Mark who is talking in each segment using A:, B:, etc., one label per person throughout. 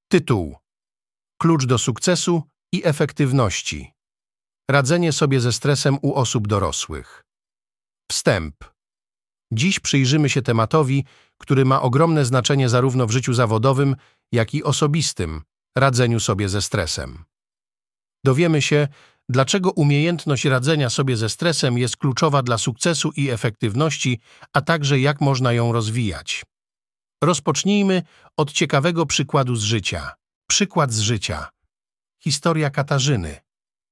A: Tytuł: Klucz do sukcesu i efektywności. Radzenie sobie ze stresem u osób dorosłych. Wstęp. Dziś przyjrzymy się tematowi, który ma ogromne znaczenie zarówno w życiu zawodowym, jak i osobistym – radzeniu sobie ze stresem. Dowiemy się, dlaczego umiejętność radzenia sobie ze stresem jest kluczowa dla sukcesu i efektywności, a także jak można ją rozwijać. Rozpocznijmy od ciekawego przykładu z życia. Przykład z życia. Historia Katarzyny,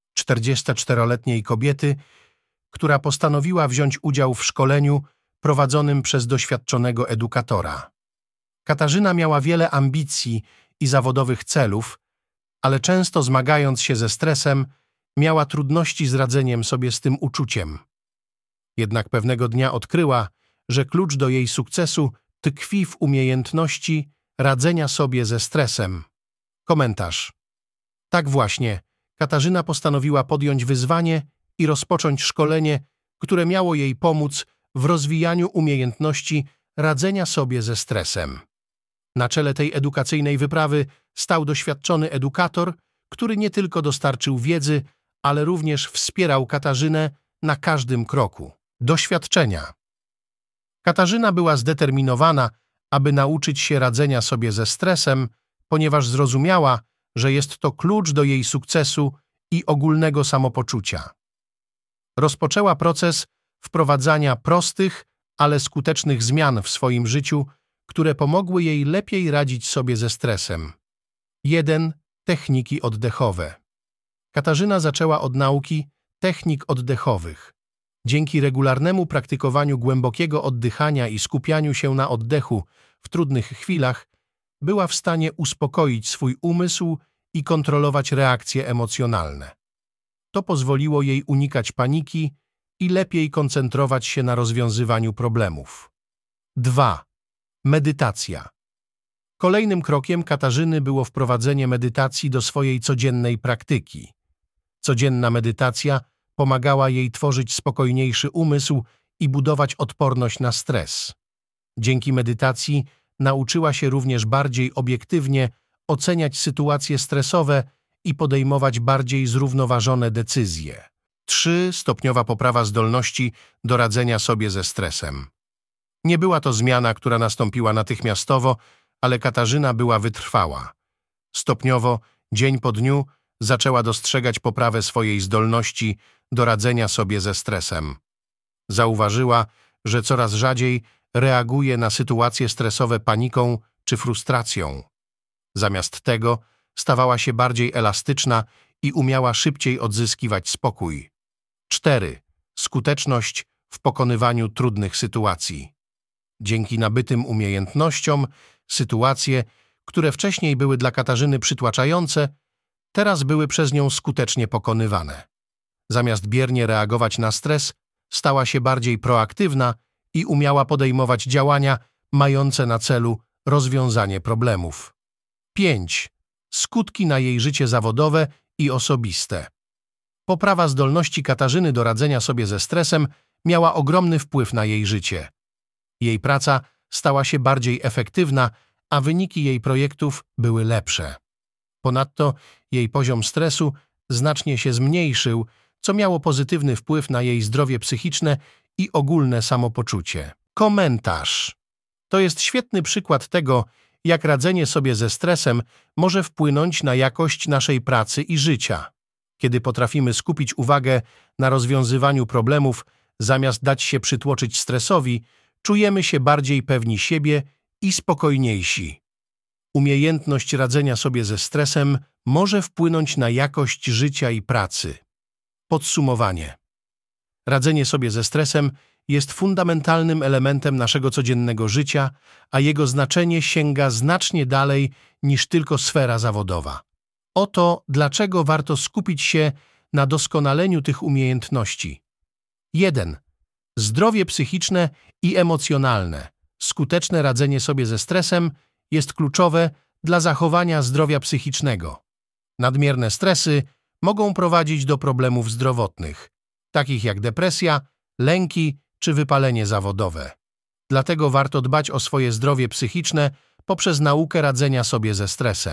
A: 44-letniej kobiety, która postanowiła wziąć udział w szkoleniu prowadzonym przez doświadczonego edukatora. Katarzyna miała wiele ambicji i zawodowych celów, ale często zmagając się ze stresem, miała trudności z radzeniem sobie z tym uczuciem. Jednak pewnego dnia odkryła, że klucz do jej sukcesu tkwi w umiejętności radzenia sobie ze stresem. Komentarz. Tak właśnie, Katarzyna postanowiła podjąć wyzwanie i rozpocząć szkolenie, które miało jej pomóc w rozwijaniu umiejętności radzenia sobie ze stresem. Na czele tej edukacyjnej wyprawy stał doświadczony edukator, który nie tylko dostarczył wiedzy, ale również wspierał Katarzynę na każdym kroku. Doświadczenia. Katarzyna była zdeterminowana, aby nauczyć się radzenia sobie ze stresem, ponieważ zrozumiała, że jest to klucz do jej sukcesu i ogólnego samopoczucia. Rozpoczęła proces wprowadzania prostych, ale skutecznych zmian w swoim życiu, które pomogły jej lepiej radzić sobie ze stresem. 1. Techniki oddechowe. Katarzyna zaczęła od nauki technik oddechowych. Dzięki regularnemu praktykowaniu głębokiego oddychania i skupianiu się na oddechu w trudnych chwilach, była w stanie uspokoić swój umysł i kontrolować reakcje emocjonalne. To pozwoliło jej unikać paniki i lepiej koncentrować się na rozwiązywaniu problemów. 2. Medytacja. Kolejnym krokiem Katarzyny było wprowadzenie medytacji do swojej codziennej praktyki. Codzienna medytacja pomagała jej tworzyć spokojniejszy umysł i budować odporność na stres. Dzięki medytacji nauczyła się również bardziej obiektywnie oceniać sytuacje stresowe i podejmować bardziej zrównoważone decyzje. 3. Stopniowa poprawa zdolności do radzenia sobie ze stresem. Nie była to zmiana, która nastąpiła natychmiastowo, ale Katarzyna była wytrwała. Stopniowo, dzień po dniu, zaczęła dostrzegać poprawę swojej zdolności do radzenia sobie ze stresem. Zauważyła, że coraz rzadziej reaguje na sytuacje stresowe paniką czy frustracją. Zamiast tego stawała się bardziej elastyczna i umiała szybciej odzyskiwać spokój. 4. Skuteczność w pokonywaniu trudnych sytuacji. Dzięki nabytym umiejętnościom, sytuacje, które wcześniej były dla Katarzyny przytłaczające, teraz były przez nią skutecznie pokonywane. Zamiast biernie reagować na stres, stała się bardziej proaktywna i umiała podejmować działania mające na celu rozwiązanie problemów. 5. Skutki na jej życie zawodowe i osobiste. Poprawa zdolności Katarzyny do radzenia sobie ze stresem miała ogromny wpływ na jej życie. Jej praca stała się bardziej efektywna, a wyniki jej projektów były lepsze. Ponadto jej poziom stresu znacznie się zmniejszył, co miało pozytywny wpływ na jej zdrowie psychiczne i ogólne samopoczucie. Komentarz. To jest świetny przykład tego, jak radzenie sobie ze stresem może wpłynąć na jakość naszej pracy i życia. Kiedy potrafimy skupić uwagę na rozwiązywaniu problemów, zamiast dać się przytłoczyć stresowi, czujemy się bardziej pewni siebie i spokojniejsi. Umiejętność radzenia sobie ze stresem może wpłynąć na jakość życia i pracy. Podsumowanie. Radzenie sobie ze stresem jest fundamentalnym elementem naszego codziennego życia, a jego znaczenie sięga znacznie dalej niż tylko sfera zawodowa. Oto dlaczego warto skupić się na doskonaleniu tych umiejętności. 1. Zdrowie psychiczne i emocjonalne. Skuteczne radzenie sobie ze stresem jest kluczowe dla zachowania zdrowia psychicznego. Nadmierne stresy mogą prowadzić do problemów zdrowotnych, takich jak depresja, lęki czy wypalenie zawodowe. Dlatego warto dbać o swoje zdrowie psychiczne poprzez naukę radzenia sobie ze stresem.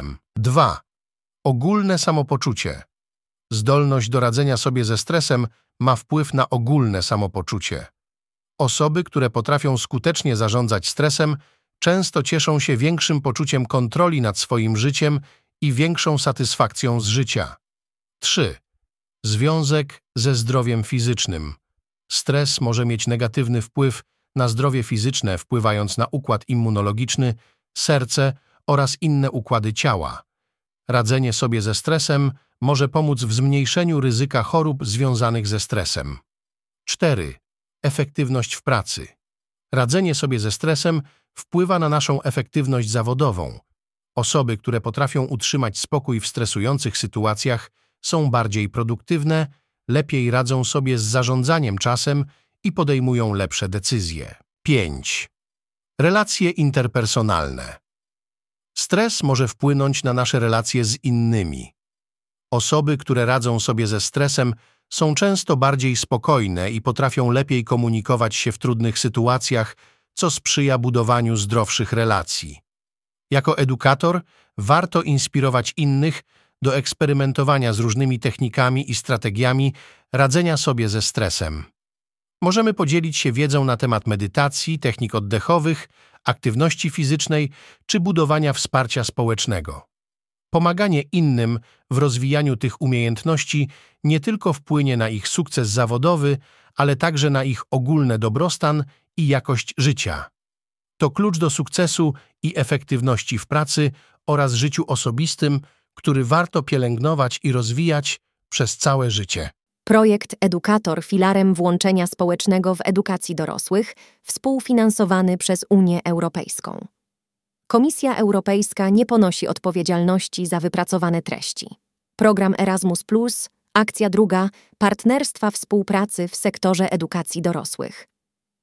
A: 2. Ogólne samopoczucie. Zdolność do radzenia sobie ze stresem ma wpływ na ogólne samopoczucie. Osoby, które potrafią skutecznie zarządzać stresem, często cieszą się większym poczuciem kontroli nad swoim życiem i większą satysfakcją z życia. 3. Związek ze zdrowiem fizycznym. Stres może mieć negatywny wpływ na zdrowie fizyczne, wpływając na układ immunologiczny, serce oraz inne układy ciała. Radzenie sobie ze stresem może pomóc w zmniejszeniu ryzyka chorób związanych ze stresem. 4. Efektywność w pracy. Radzenie sobie ze stresem wpływa na naszą efektywność zawodową. Osoby, które potrafią utrzymać spokój w stresujących sytuacjach, są bardziej produktywne, lepiej radzą sobie z zarządzaniem czasem i podejmują lepsze decyzje. 5. Relacje interpersonalne. Stres może wpłynąć na nasze relacje z innymi. Osoby, które radzą sobie ze stresem, są często bardziej spokojne i potrafią lepiej komunikować się w trudnych sytuacjach, co sprzyja budowaniu zdrowszych relacji. Jako edukator warto inspirować innych do eksperymentowania z różnymi technikami i strategiami radzenia sobie ze stresem. Możemy podzielić się wiedzą na temat medytacji, technik oddechowych, aktywności fizycznej czy budowania wsparcia społecznego. Pomaganie innym w rozwijaniu tych umiejętności nie tylko wpłynie na ich sukces zawodowy, ale także na ich ogólny dobrostan i jakość życia. To klucz do sukcesu i efektywności w pracy oraz życiu osobistym, który warto pielęgnować i rozwijać przez całe życie.
B: Projekt Edukator filarem włączenia społecznego w edukacji dorosłych, współfinansowany przez Unię Europejską. Komisja Europejska nie ponosi odpowiedzialności za wypracowane treści. Program Erasmus+, akcja 2, partnerstwa współpracy w sektorze edukacji dorosłych.